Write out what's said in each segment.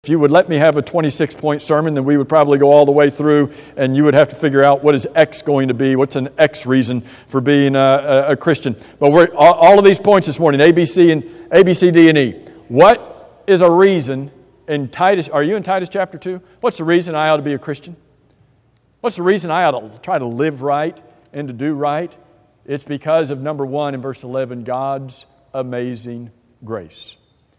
If you would let me have a 26-point sermon, then we would probably go all the way through, and you would have to figure out what is X going to be, what's an X reason for being a Christian. But we're all of these points this morning, A, B, C, D, and E. What is a reason in Titus? Are you in Titus chapter 2? What's the reason I ought to be a Christian? What's the reason I ought to try to live right and to do right? It's because of, number 1, in verse 11, God's amazing grace.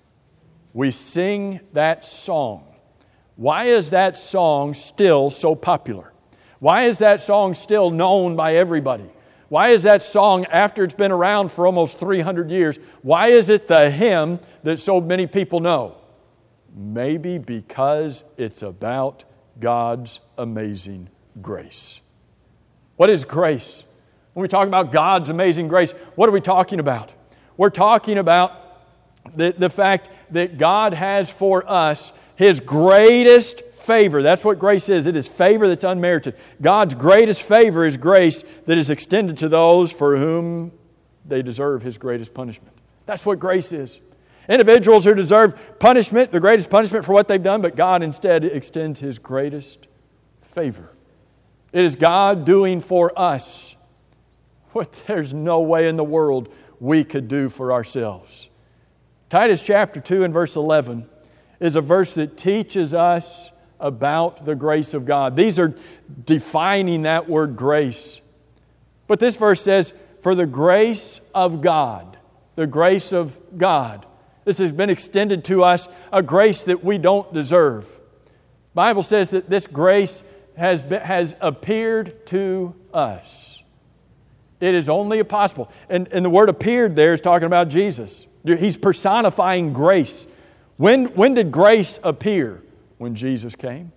We sing that song. Why is that song still so popular? Why is that song still known by everybody? Why is that song, after it's been around for almost 300 years, why is it the hymn that so many people know? Maybe because it's about God's amazing grace. What is grace? When we talk about God's amazing grace, what are we talking about? We're talking about the fact that God has for us His greatest favor. That's what grace is. It is favor that's unmerited. God's greatest favor is grace that is extended to those for whom they deserve His greatest punishment. That's what grace is. Individuals who deserve punishment, the greatest punishment for what they've done, but God instead extends His greatest favor. It is God doing for us what there's no way in the world we could do for ourselves. Titus chapter 2 and verse 11 is a verse that teaches us about the grace of God. These are defining that word grace. But this verse says, for the grace of God, the grace of God. This has been extended to us, a grace that we don't deserve. The Bible says that this grace has appeared to us. It is only possible. And the word appeared there is talking about Jesus. He's personifying grace. When did grace appear? When Jesus came.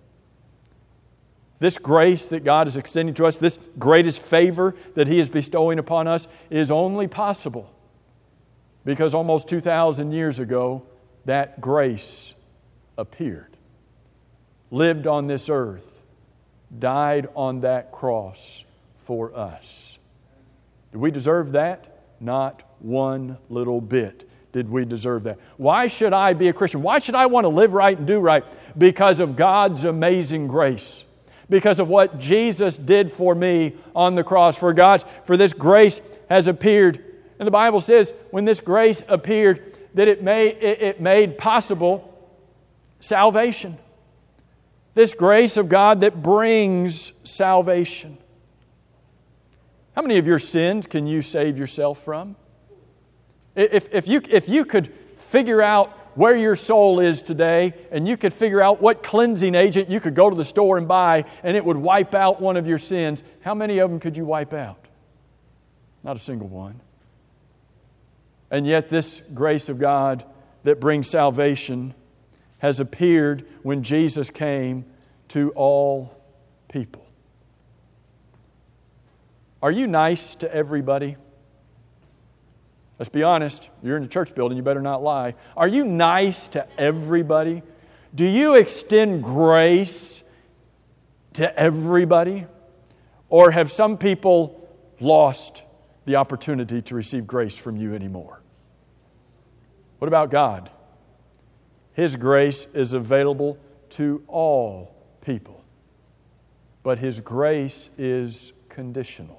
This grace that God is extending to us, this greatest favor that He is bestowing upon us, is only possible because almost 2,000 years ago, that grace appeared, lived on this earth, died on that cross for us. Do we deserve that? Not one little bit did we deserve that. Why should I be a Christian? Why should I want to live right and do right? Because of God's amazing grace. Because of what Jesus did for me on the cross. For this grace has appeared. And the Bible says when this grace appeared that it made possible salvation. This grace of God that brings salvation. How many of your sins can you save yourself from? If you could figure out where your soul is today, and you could figure out what cleansing agent you could go to the store and buy, and it would wipe out one of your sins, how many of them could you wipe out? Not a single one. And yet this grace of God that brings salvation has appeared when Jesus came to all people. Are you nice to everybody? Let's be honest. You're in a church building, you better not lie. Are you nice to everybody? Do you extend grace to everybody? Or have some people lost the opportunity to receive grace from you anymore? What about God? His grace is available to all people. But His grace is conditional.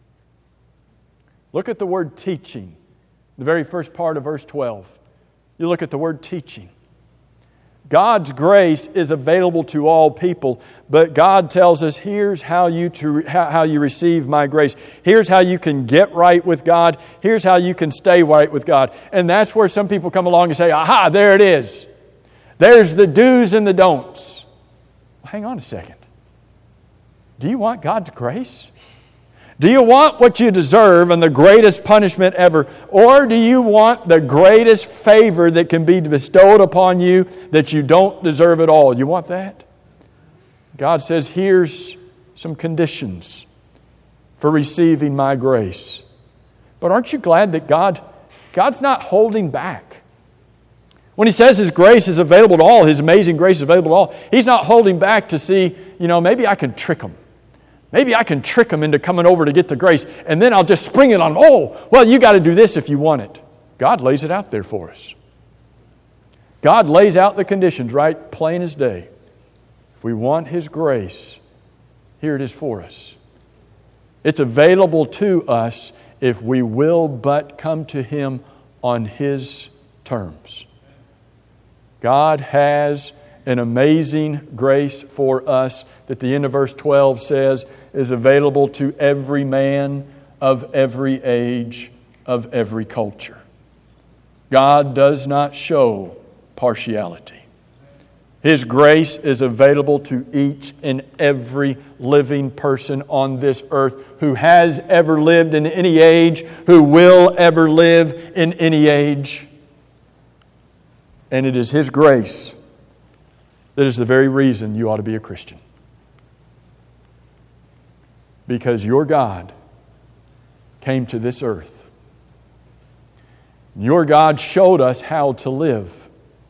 Look at the word teaching. The very first part of verse 12. You look at the word teaching. God's grace is available to all people, but God tells us, here's how you receive my grace. Here's how you can get right with God. Here's how you can stay right with God. And that's where some people come along and say, aha, there it is. There's the do's and the don'ts. Well, hang on a second. Do you want God's grace? Do you want what you deserve and the greatest punishment ever? Or do you want the greatest favor that can be bestowed upon you that you don't deserve at all? You want that? God says, here's some conditions for receiving my grace. But aren't you glad that God's not holding back? When He says His grace is available to all, His amazing grace is available to all, He's not holding back to see, maybe I can trick them. Maybe I can trick them into coming over to get the grace, and then I'll just spring it on them. Oh, well, you got to do this if you want it. God lays it out there for us. God lays out the conditions right plain as day. If we want His grace, here it is for us. It's available to us if we will but come to Him on His terms. God has an amazing grace for us that the end of verse 12 says is available to every man of every age, of every culture. God does not show partiality. His grace is available to each and every living person on this earth who has ever lived in any age, who will ever live in any age. And it is His grace that is the very reason you ought to be a Christian. Because your God came to this earth. Your God showed us how to live.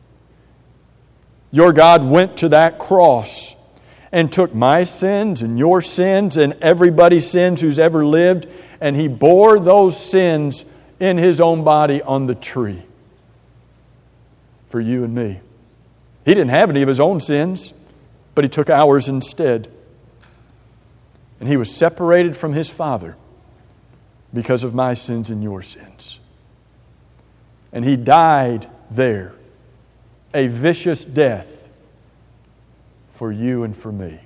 Your God went to that cross and took my sins and your sins and everybody's sins who's ever lived, and He bore those sins in His own body on the tree for you and me. He didn't have any of His own sins, but He took ours instead. And He was separated from His Father because of my sins and your sins. And He died there, a vicious death for you and for me.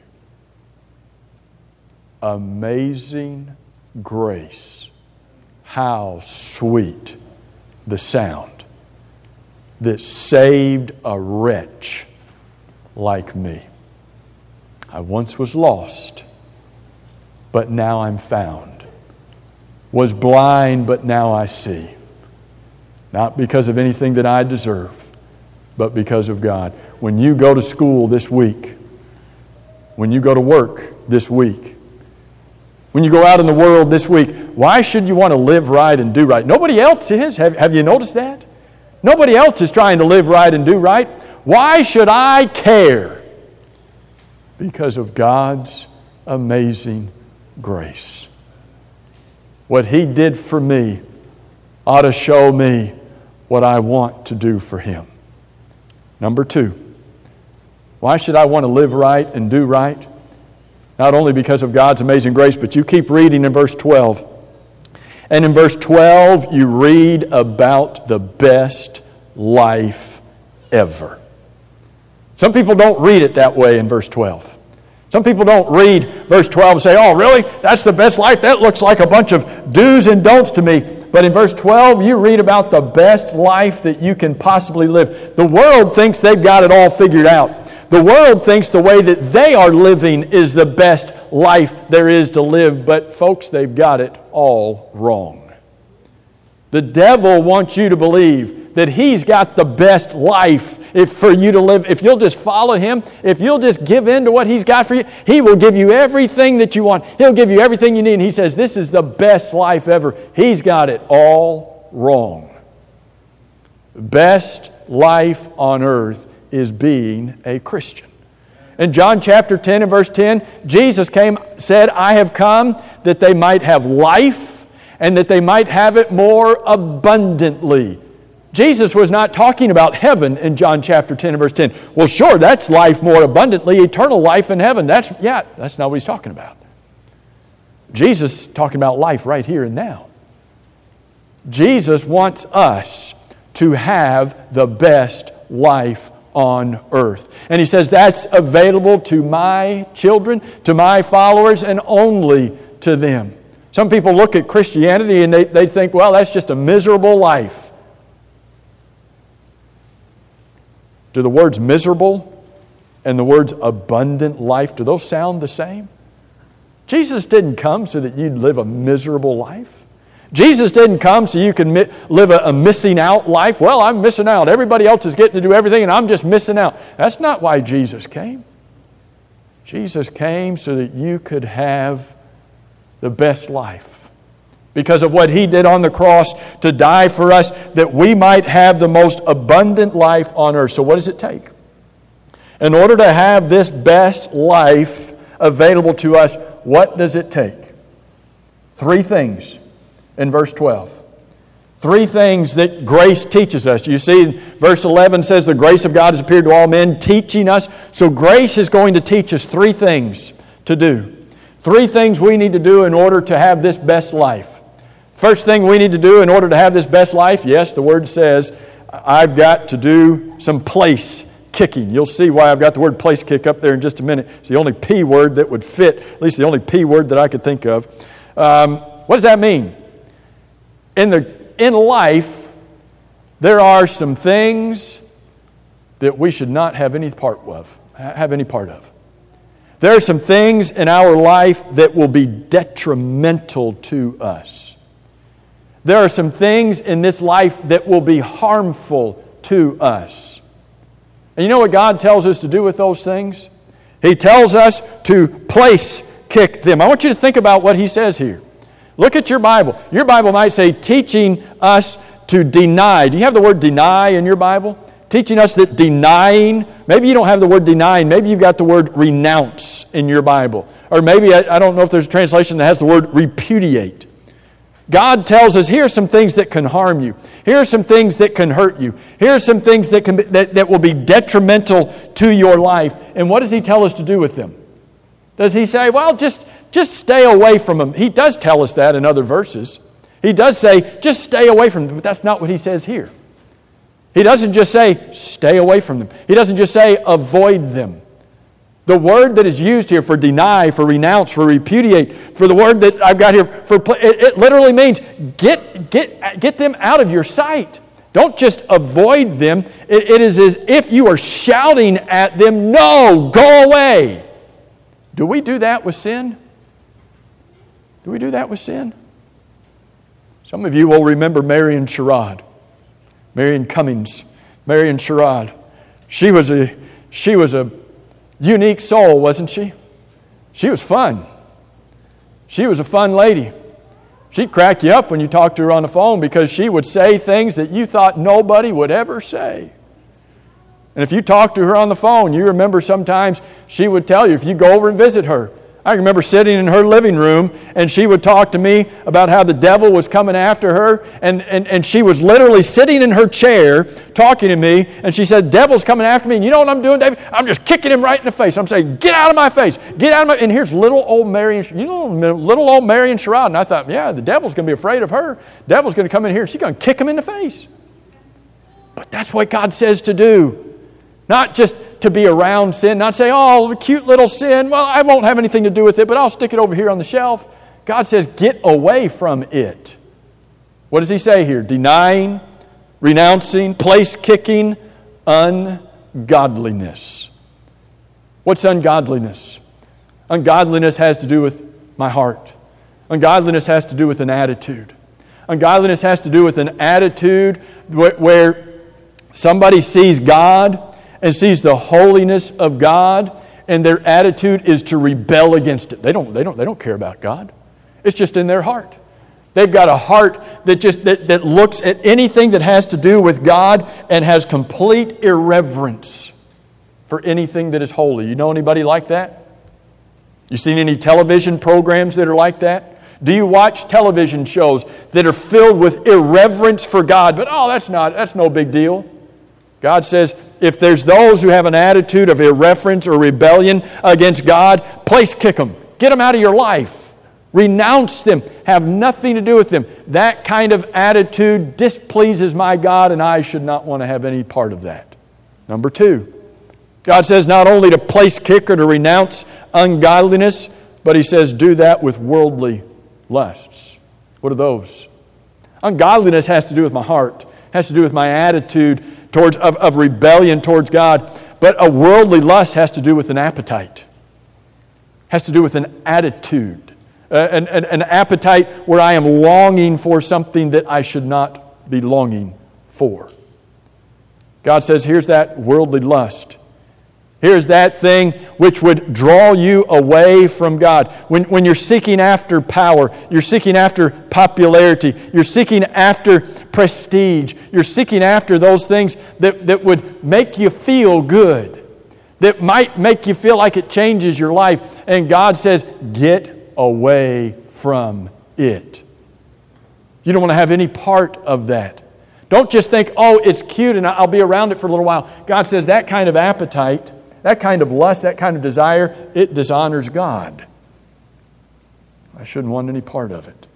Amazing grace. How sweet the sound that saved a wretch like me. I once was lost, but now I'm found. Was blind, but now I see. Not because of anything that I deserve, but because of God. When you go to school this week, when you go to work this week, when you go out in the world this week, why should you want to live right and do right? Nobody else is. Have you noticed that? Nobody else is trying to live right and do right. Why should I care? Because of God's amazing grace. What He did for me ought to show me what I want to do for Him. Number 2, why should I want to live right and do right? Not only because of God's amazing grace, but you keep reading in verse 12. And in verse 12, you read about the best life ever. Some people don't read it that way in verse 12. Some people don't read verse 12 and say, oh, really? That's the best life? That looks like a bunch of do's and don'ts to me. But in verse 12, you read about the best life that you can possibly live. The world thinks they've got it all figured out. The world thinks the way that they are living is the best life there is to live. But folks, they've got it all wrong. The devil wants you to believe that he's got the best life for you to live. If you'll just follow him, if you'll just give in to what he's got for you, he will give you everything that you want. He'll give you everything you need. And he says, this is the best life ever. He's got it all wrong. Best life on earth is being a Christian. In John chapter 10 and verse 10, Jesus said, I have come that they might have life and that they might have it more abundantly. Jesus was not talking about heaven in John chapter 10 and verse 10. Well, sure, that's life more abundantly, eternal life in heaven. That's not what He's talking about. Jesus is talking about life right here and now. Jesus wants us to have the best life on earth. And He says that's available to my children, to my followers, and only to them. Some people look at Christianity and they think, well, that's just a miserable life. Do the words miserable and the words abundant life, do those sound the same? Jesus didn't come so that you'd live a miserable life. Jesus didn't come so you can live a missing out life. Well, I'm missing out. Everybody else is getting to do everything and I'm just missing out. That's not why Jesus came. Jesus came so that you could have the best life. Because of what He did on the cross to die for us, that we might have the most abundant life on earth. So what does it take? In order to have this best life available to us, what does it take? 3 things in verse 12. Three things that grace teaches us. You see, verse 11 says, the grace of God has appeared to all men, teaching us. So grace is going to teach us three things to do. Three things we need to do in order to have this best life. First thing we need to do in order to have this best life, yes, the Word says, I've got to do some place kicking. You'll see why I've got the word place kick up there in just a minute. It's the only P word that would fit, at least the only P word that I could think of. What does that mean? In life, there are some things that we should not have any part of. There are some things in our life that will be detrimental to us. There are some things in this life that will be harmful to us. And you know what God tells us to do with those things? He tells us to place kick them. I want you to think about what He says here. Look at your Bible. Your Bible might say, teaching us to deny. Do you have the word deny in your Bible? Teaching us that denying, maybe you don't have the word denying, maybe you've got the word renounce in your Bible. Or maybe, I don't know if there's a translation that has the word repudiate. God tells us, here are some things that can harm you. Here are some things that can hurt you. Here are some things that that will be detrimental to your life. And what does He tell us to do with them? Does He say, well, just stay away from them? He does tell us that in other verses. He does say, just stay away from them. But that's not what He says here. He doesn't just say, stay away from them. He doesn't just say, avoid them. The word that is used here for deny, for renounce, for repudiate, for the word that I've got here, it literally means get them out of your sight. Don't just avoid them. It is as if you are shouting at them, no, go away. Do we do that with sin? Do we do that with sin? Some of you will remember Marion Sherrod. Marion Cummings. Marion Sherrod. She was a unique soul, wasn't she? She was fun. She was a fun lady. She'd crack you up when you talked to her on the phone because she would say things that you thought nobody would ever say. And if you talked to her on the phone, you remember sometimes she would tell you, if you go over and visit her, I remember sitting in her living room and she would talk to me about how the devil was coming after her, and she was literally sitting in her chair talking to me, and she said, devil's coming after me, and you know what I'm doing, David? I'm just kicking him right in the face. I'm saying, get out of my face, get out of my... And here's little old Marion Sherrod, and I thought, yeah, the devil's going to be afraid of her. The devil's going to come in here and she's going to kick him in the face. But that's what God says to do. Not just to be around sin, not say, oh, the cute little sin, well, I won't have anything to do with it, but I'll stick it over here on the shelf. God says, get away from it. What does He say here? Denying, renouncing, place kicking, ungodliness. What's ungodliness? Ungodliness has to do with my heart. Ungodliness has to do with an attitude. Ungodliness has to do with an attitude where somebody sees God and sees the holiness of God, and their attitude is to rebel against it. They don't care about God. It's just in their heart. They've got a heart that looks at anything that has to do with God and has complete irreverence for anything that is holy. You know anybody like that? You seen any television programs that are like that? Do you watch television shows that are filled with irreverence for God? But that's no big deal. God says, if there's those who have an attitude of irreverence or rebellion against God, place kick them. Get them out of your life. Renounce them. Have nothing to do with them. That kind of attitude displeases my God, and I should not want to have any part of that. Number 2, God says not only to place kick or to renounce ungodliness, but He says do that with worldly lusts. What are those? Ungodliness has to do with my heart. Has to do with my attitude of rebellion towards God. But a worldly lust has to do with an appetite. Has to do with an attitude. An appetite where I am longing for something that I should not be longing for. God says, here's that worldly lust. Here's that thing which would draw you away from God. When you're seeking after power, you're seeking after popularity, you're seeking after prestige, you're seeking after those things that would make you feel good, that might make you feel like it changes your life. And God says, get away from it. You don't want to have any part of that. Don't just think, oh, it's cute and I'll be around it for a little while. God says that kind of appetite, that kind of lust, that kind of desire, it dishonors God. I shouldn't want any part of it.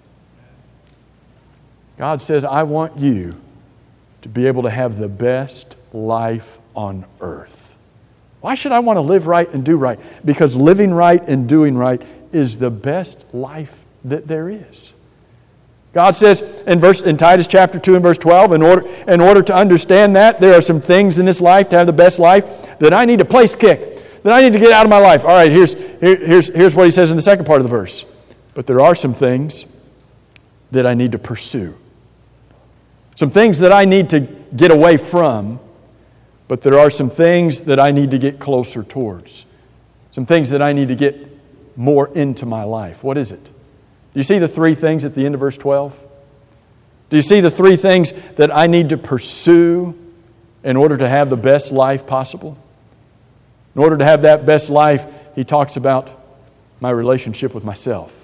God says, I want you to be able to have the best life on earth. Why should I want to live right and do right? Because living right and doing right is the best life that there is. God says in Titus chapter 2 and verse 12, in order to understand that, there are some things in this life, to have the best life, that I need to place kick, that I need to get out of my life. All right, here's what he says in the second part of the verse. But there are some things that I need to pursue. Some things that I need to get away from, but there are some things that I need to get closer towards. Some things that I need to get more into my life. What is it? Do you see the three things at the end of verse 12? Do you see the three things that I need to pursue in order to have the best life possible? In order to have that best life, he talks about my relationship with myself.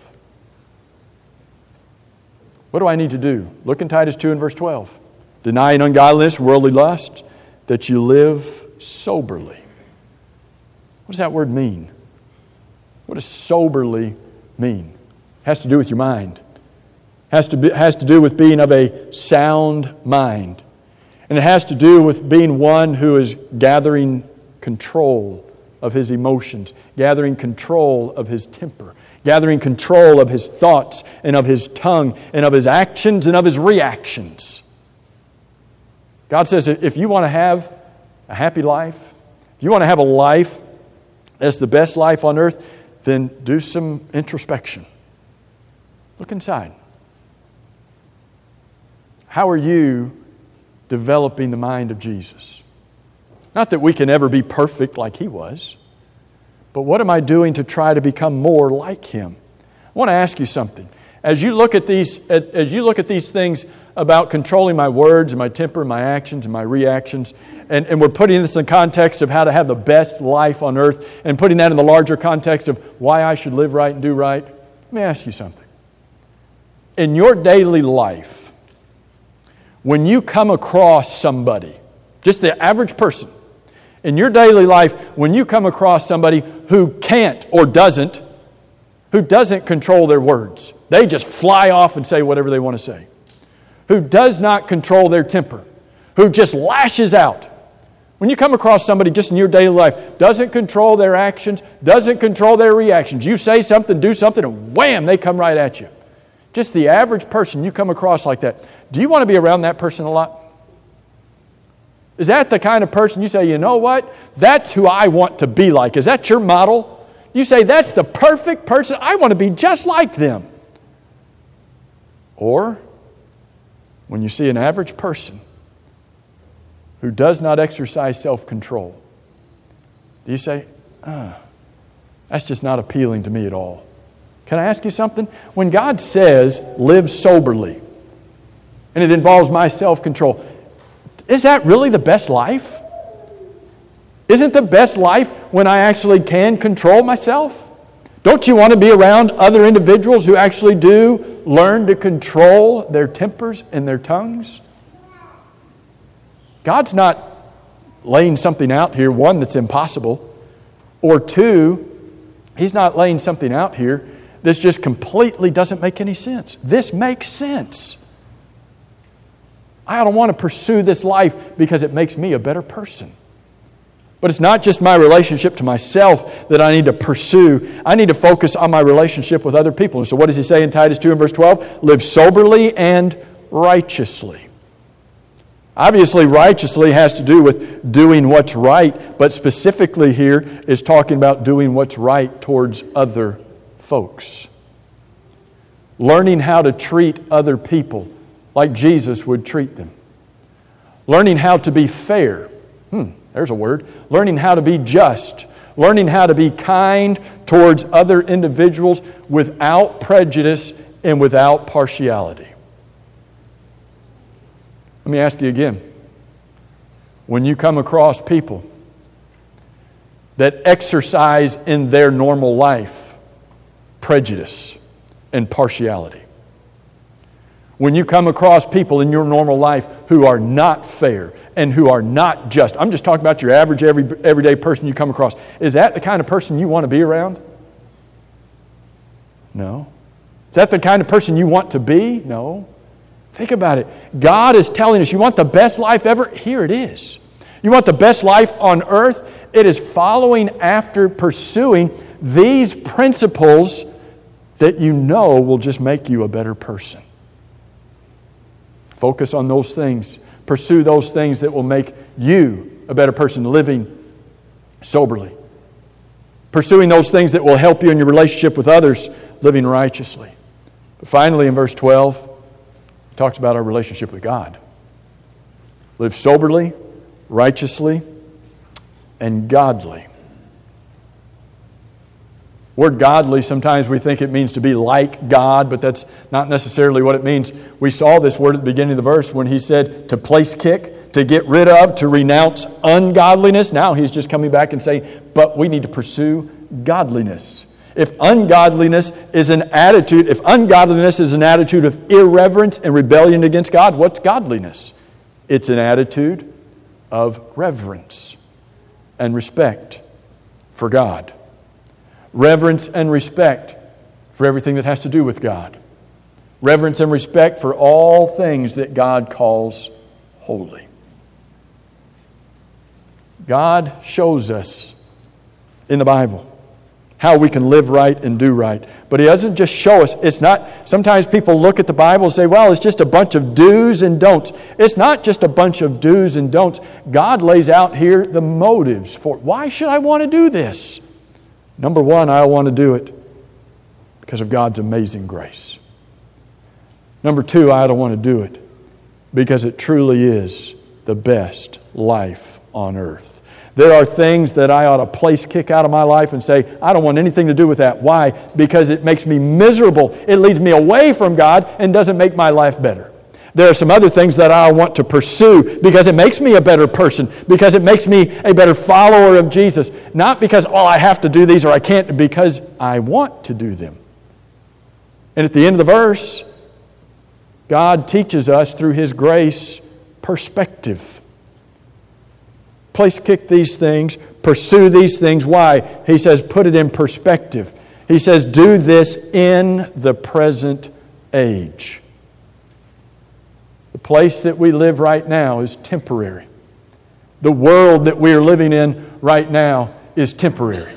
What do I need to do? Look in Titus 2 and verse 12. Denying ungodliness, worldly lust, that you live soberly. What does that word mean? What does soberly mean? It has to do with your mind. It has to do with being of a sound mind. And it has to do with being one who is gathering control of his emotions, gathering control of his temper, gathering control of his thoughts and of his tongue and of his actions and of his reactions. God says if you want to have a happy life, if you want to have a life that's the best life on earth, then do some introspection. Look inside. How are you developing the mind of Jesus? Not that we can ever be perfect like He was, but what am I doing to try to become more like Him? I want to ask you something. As you look at these things about controlling my words and my temper and my actions and my reactions, and we're putting this in the context of how to have the best life on earth and putting that in the larger context of why I should live right and do right, let me ask you something. In your daily life, when you come across somebody, just the average person, in your daily life, when you come across somebody who can't or doesn't control their words, they just fly off and say whatever they want to say, who does not control their temper, who just lashes out. When you come across somebody just in your daily life, doesn't control their actions, doesn't control their reactions, you say something, do something, and wham, they come right at you. Just the average person you come across like that. Do you want to be around that person a lot? Is that the kind of person you say, you know what? That's who I want to be like. Is that your model? You say, that's the perfect person. I want to be just like them. Or, when you see an average person who does not exercise self-control, do you say, that's just not appealing to me at all? Can I ask you something? When God says, live soberly, and it involves my self-control, is that really the best life? Isn't the best life when I actually can control myself? Don't you want to be around other individuals who actually do learn to control their tempers and their tongues? God's not laying something out here, one, that's impossible, or two, He's not laying something out here this just completely doesn't make any sense. This makes sense. I don't want to pursue this life because it makes me a better person. But it's not just my relationship to myself that I need to pursue. I need to focus on my relationship with other people. And so what does he say in Titus 2 and verse 12? Live soberly and righteously. Obviously, righteously has to do with doing what's right, but specifically here is talking about doing what's right towards other folks. Learning how to treat other people like Jesus would treat them. Learning how to be fair. There's a word. Learning how to be just. Learning how to be kind towards other individuals without prejudice and without partiality. Let me ask you again. When you come across people that exercise in their normal life prejudice and partiality, When you come across people in your normal life who are not fair and who are not just, I'm just talking about your average, everyday person you come across. Is that the kind of person you want to be around? No. Is that the kind of person you want to be? No. Think about it. God is telling us, you want the best life ever? Here it is. You want the best life on earth? It is following after, pursuing these principles that you know will just make you a better person. Focus on those things. Pursue those things that will make you a better person, living soberly. Pursuing those things that will help you in your relationship with others, living righteously. But finally, in verse 12, it talks about our relationship with God. Live soberly, righteously, and godly. Word godly, sometimes we think it means to be like God, but that's not necessarily what it means. We saw this word at the beginning of the verse when he said to place kick, to get rid of, to renounce ungodliness. Now he's just coming back and saying, but we need to pursue godliness. If ungodliness is an attitude of irreverence and rebellion against God, what's godliness? It's an attitude of reverence and respect for God. Reverence and respect for everything that has to do with God. Reverence and respect for all things that God calls holy. God shows us in the Bible how we can live right and do right. But He doesn't just show us. It's not, sometimes people look at the Bible and say, well, it's just a bunch of do's and don'ts. It's not just a bunch of do's and don'ts. God lays out here the motives for why should I want to do this? Number one, I want to do it because of God's amazing grace. Number two, I don't want to do it because it truly is the best life on earth. There are things that I ought to place kick out of my life and say, I don't want anything to do with that. Why? Because it makes me miserable. It leads me away from God and doesn't make my life better. There are some other things that I want to pursue because it makes me a better person, because it makes me a better follower of Jesus. Not because, I have to do these or I can't, because I want to do them. And at the end of the verse, God teaches us through His grace perspective. Place kick these things, pursue these things. Why? He says, put it in perspective. He says, do this in the present age. The place that we live right now is temporary. The world that we are living in right now is temporary.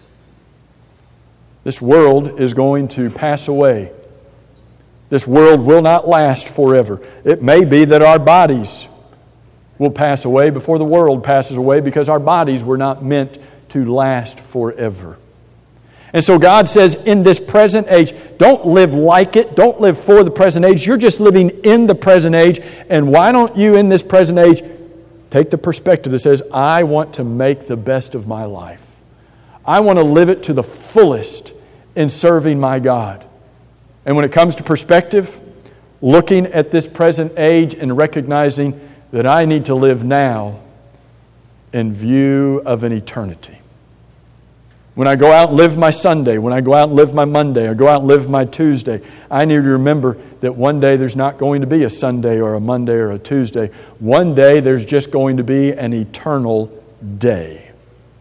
This world is going to pass away. This world will not last forever. It may be that our bodies will pass away before the world passes away because our bodies were not meant to last forever. And so God says, in this present age, don't live like it. Don't live for the present age. You're just living in the present age. And why don't you, in this present age, take the perspective that says, I want to make the best of my life. I want to live it to the fullest in serving my God. And when it comes to perspective, looking at this present age and recognizing that I need to live now in view of an eternity. When I go out and live my Sunday, when I go out and live my Monday, or go out and live my Tuesday, I need to remember that one day there's not going to be a Sunday or a Monday or a Tuesday. One day there's just going to be an eternal day.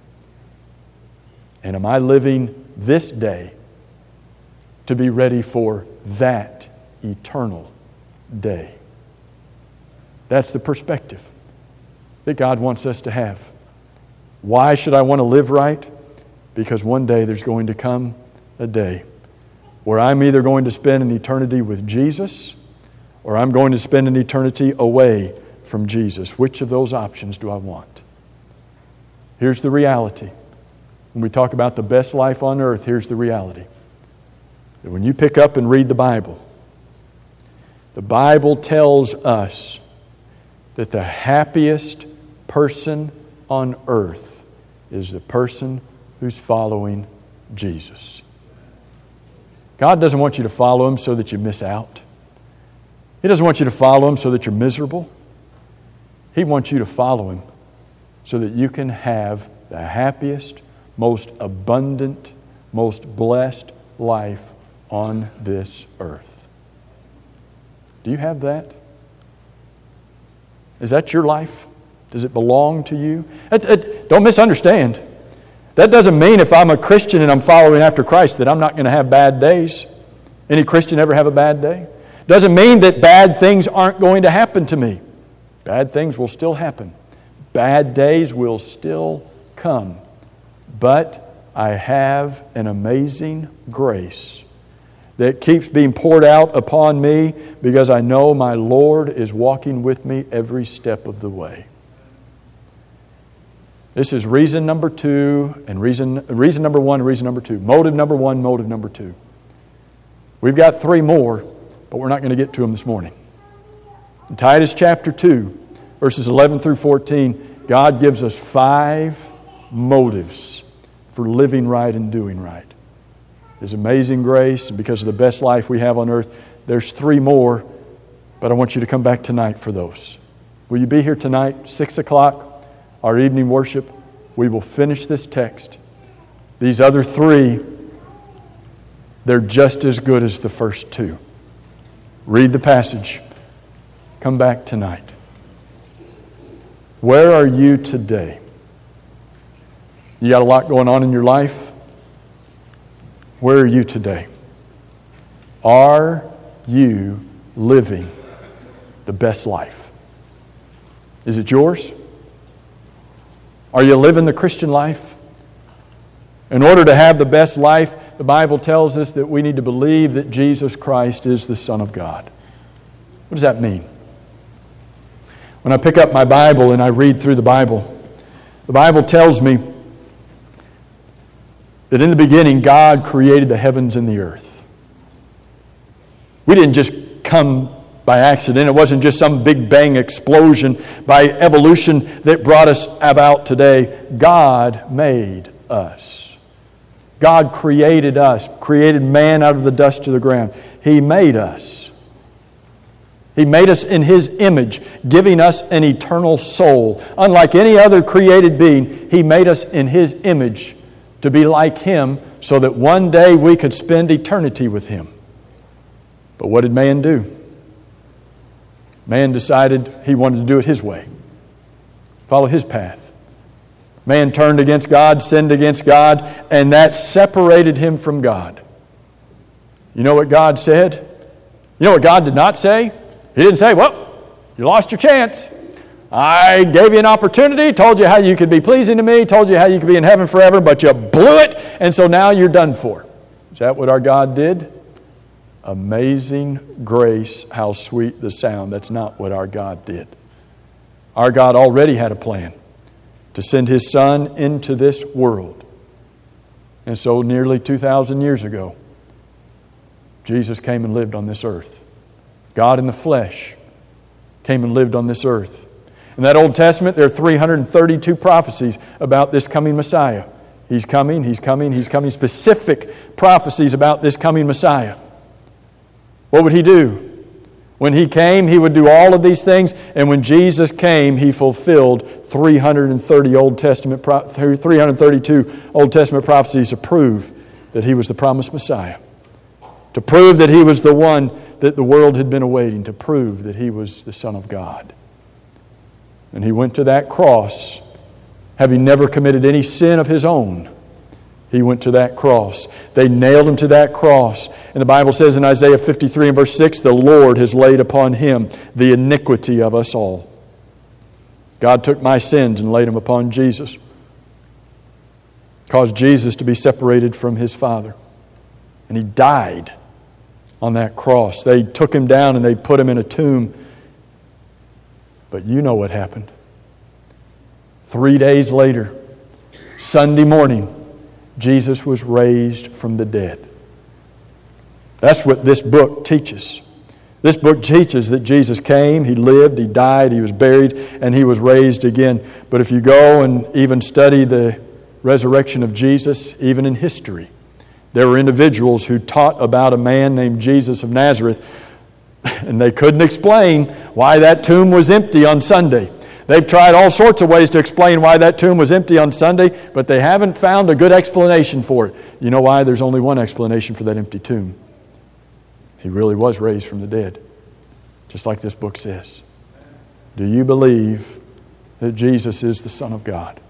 And am I living this day to be ready for that eternal day? That's the perspective that God wants us to have. Why should I want to live right? Because one day there's going to come a day where I'm either going to spend an eternity with Jesus or I'm going to spend an eternity away from Jesus. Which of those options do I want? Here's the reality. When we talk about the best life on earth, here's the reality. That when you pick up and read the Bible tells us that the happiest person on earth is the person who's following Jesus. God doesn't want you to follow Him so that you miss out. He doesn't want you to follow Him so that you're miserable. He wants you to follow Him so that you can have the happiest, most abundant, most blessed life on this earth. Do you have that? Is that your life? Does it belong to you? Don't misunderstand. That doesn't mean if I'm a Christian and I'm following after Christ that I'm not going to have bad days. Any Christian ever have a bad day? Doesn't mean that bad things aren't going to happen to me. Bad things will still happen. Bad days will still come. But I have an amazing grace that keeps being poured out upon me because I know my Lord is walking with me every step of the way. This is reason number two, and reason number one and reason number two. Motive number one, motive number two. We've got three more, but we're not going to get to them this morning. In Titus chapter 2, verses 11 through 14, God gives us 5 motives for living right and doing right. His amazing grace, and because of the best life we have on earth, there's 3 more, but I want you to come back tonight for those. Will you be here tonight, 6 o'clock? Our evening worship, we will finish this text. These other 3, they're just as good as the first 2. Read the passage. Come back tonight. Where are you today? You got a lot going on in your life? Where are you today? Are you living the best life? Is it yours? Are you living the Christian life? In order to have the best life, the Bible tells us that we need to believe that Jesus Christ is the Son of God. What does that mean? When I pick up my Bible and I read through the Bible tells me that in the beginning God created the heavens and the earth. We didn't just come by accident. It wasn't just some big bang explosion by evolution that brought us about today. God made us. God created us, created man out of the dust of the ground. He made us. He made us in His image, giving us an eternal soul. Unlike any other created being, He made us in His image to be like Him so that one day we could spend eternity with Him. But what did man do? Man decided he wanted to do it his way, follow his path. Man turned against God, sinned against God, and that separated him from God. You know what God said? You know what God did not say? He didn't say, well, you lost your chance. I gave you an opportunity, told you how you could be pleasing to me, told you how you could be in heaven forever, but you blew it, and so now you're done for. Is that what our God did? Amazing grace, how sweet the sound. That's not what our God did. Our God already had a plan to send His Son into this world. And so nearly 2,000 years ago, Jesus came and lived on this earth. God in the flesh came and lived on this earth. In that Old Testament, there are 332 prophecies about this coming Messiah. He's coming, He's coming, He's coming. Specific prophecies about this coming Messiah. What would He do? When He came, He would do all of these things. And when Jesus came, He fulfilled 332 Old Testament prophecies to prove that He was the promised Messiah. To prove that He was the one that the world had been awaiting. To prove that He was the Son of God. And He went to that cross, having never committed any sin of His own. He went to that cross. They nailed Him to that cross. And the Bible says in Isaiah 53 and verse 6, the Lord has laid upon Him the iniquity of us all. God took my sins and laid them upon Jesus. Caused Jesus to be separated from His Father. And He died on that cross. They took Him down and they put Him in a tomb. But you know what happened. 3 days later, Sunday morning, Jesus was raised from the dead. That's what this book teaches. This book teaches that Jesus came, He lived, He died, He was buried, and He was raised again. But if you go and even study the resurrection of Jesus, even in history, there were individuals who taught about a man named Jesus of Nazareth, and they couldn't explain why that tomb was empty on Sunday. They've tried all sorts of ways to explain why that tomb was empty on Sunday, but they haven't found a good explanation for it. You know why? There's only one explanation for that empty tomb. He really was raised from the dead. just like this book says. Do you believe that Jesus is the Son of God?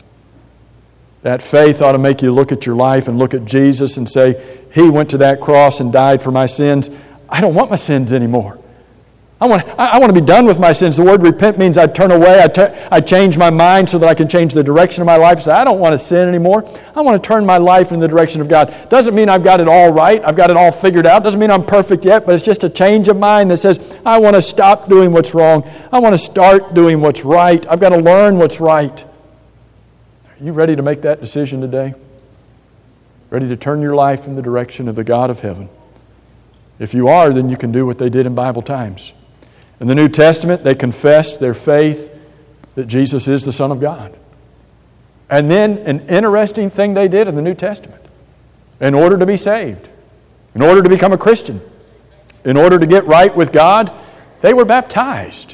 That faith ought to make you look at your life and look at Jesus and say, He went to that cross and died for my sins. I don't want my sins anymore. I want to be done with my sins. The word repent means I turn away. I change my mind so that I can change the direction of my life. So I don't want to sin anymore. I want to turn my life in the direction of God. Doesn't mean I've got it all right. I've got it all figured out. Doesn't mean I'm perfect yet, but it's just a change of mind that says, I want to stop doing what's wrong. I want to start doing what's right. I've got to learn what's right. Are you ready to make that decision today? Ready to turn your life in the direction of the God of heaven? If you are, then you can do what they did in Bible times. In the New Testament, they confessed their faith that Jesus is the Son of God. And then an interesting thing they did in the New Testament, in order to be saved, in order to become a Christian, in order to get right with God, they were baptized.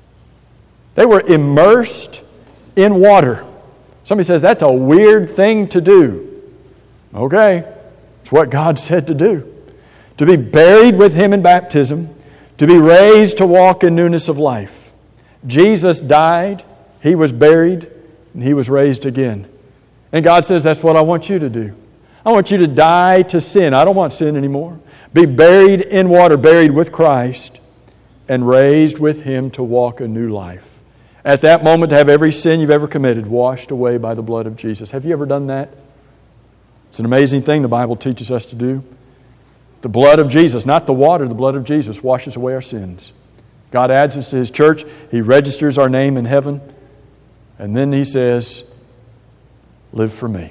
They were immersed in water. Somebody says, that's a weird thing to do. Okay, it's what God said to do. To be buried with Him in baptism, to be raised to walk in newness of life. Jesus died, He was buried, and He was raised again. And God says, that's what I want you to do. I want you to die to sin. I don't want sin anymore. Be buried in water, buried with Christ, and raised with Him to walk a new life. At that moment, to have every sin you've ever committed washed away by the blood of Jesus. Have you ever done that? It's an amazing thing the Bible teaches us to do. The blood of Jesus, not the water, the blood of Jesus washes away our sins. God adds us to His church. He registers our name in heaven. And then He says, live for me.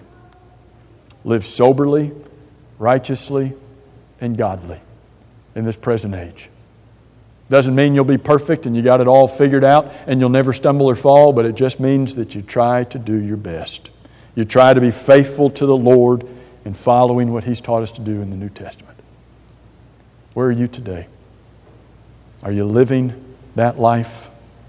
Live soberly, righteously, and godly in this present age. Doesn't mean you'll be perfect and you got it all figured out and you'll never stumble or fall, but it just means that you try to do your best. You try to be faithful to the Lord in following what He's taught us to do in the New Testament. Where are you today? Are you living that life?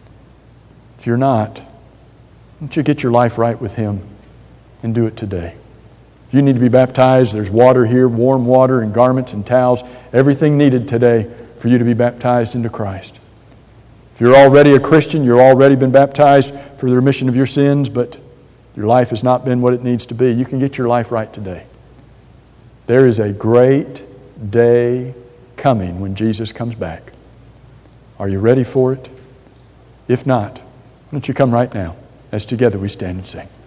If you're not, why don't you get your life right with Him and do it today? If you need to be baptized, there's water here, warm water and garments and towels, everything needed today for you to be baptized into Christ. If you're already a Christian, you've already been baptized for the remission of your sins, but your life has not been what it needs to be, you can get your life right today. There is a great day coming when Jesus comes back. Are you ready for it? If not, why don't you come right now as together we stand and sing.